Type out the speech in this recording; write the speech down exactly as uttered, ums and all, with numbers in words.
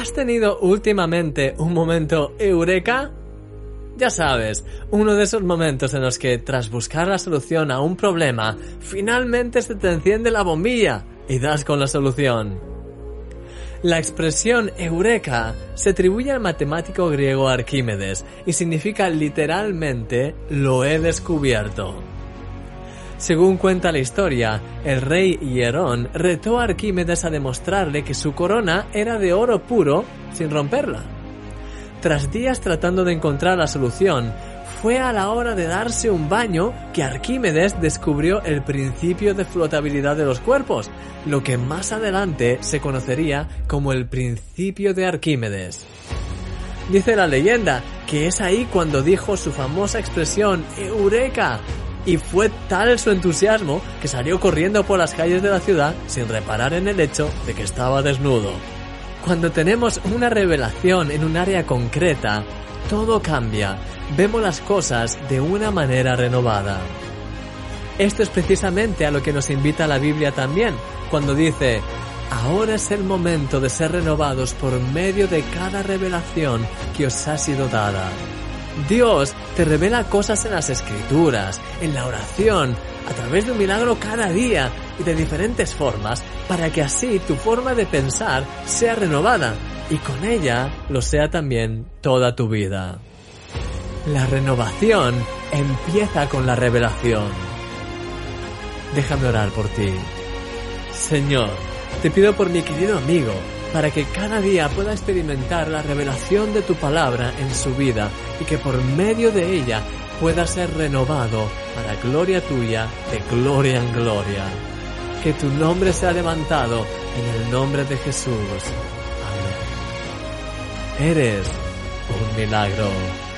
¿Has tenido últimamente un momento eureka? Ya sabes, uno de esos momentos en los que, tras buscar la solución a un problema, finalmente se te enciende la bombilla y das con la solución. La expresión eureka se atribuye al matemático griego Arquímedes y significa literalmente lo he descubierto. Según cuenta la historia, el rey Hierón retó a Arquímedes a demostrarle que su corona era de oro puro sin romperla. Tras días tratando de encontrar la solución, fue a la hora de darse un baño que Arquímedes descubrió el principio de flotabilidad de los cuerpos, lo que más adelante se conocería como el principio de Arquímedes. Dice la leyenda que es ahí cuando dijo su famosa expresión ¡Eureka! Y fue tal su entusiasmo que salió corriendo por las calles de la ciudad sin reparar en el hecho de que estaba desnudo. Cuando tenemos una revelación en un área concreta, todo cambia. Vemos las cosas de una manera renovada. Esto es precisamente a lo que nos invita la Biblia también, cuando dice: ahora es el momento de ser renovados por medio de cada revelación que os ha sido dada. Dios te revela cosas en las Escrituras, en la oración, a través de un milagro cada día y de diferentes formas, para que así tu forma de pensar sea renovada y con ella lo sea también toda tu vida. La renovación empieza con la revelación. Déjame orar por ti. Señor, te pido por mi querido amigo, para que cada día pueda experimentar la revelación de tu palabra en su vida y que por medio de ella pueda ser renovado para gloria tuya, de gloria en gloria. Que tu nombre sea levantado en el nombre de Jesús. Amén. Eres un milagro.